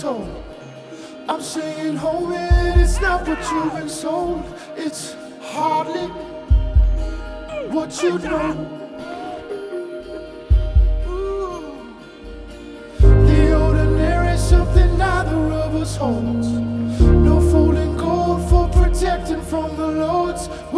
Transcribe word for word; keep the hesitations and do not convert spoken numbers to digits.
told. I'm saying, home, it's not what you've been sold. It's hardly what you know. The ordinary, something neither of us holds. No folding gold for protecting from the Lord's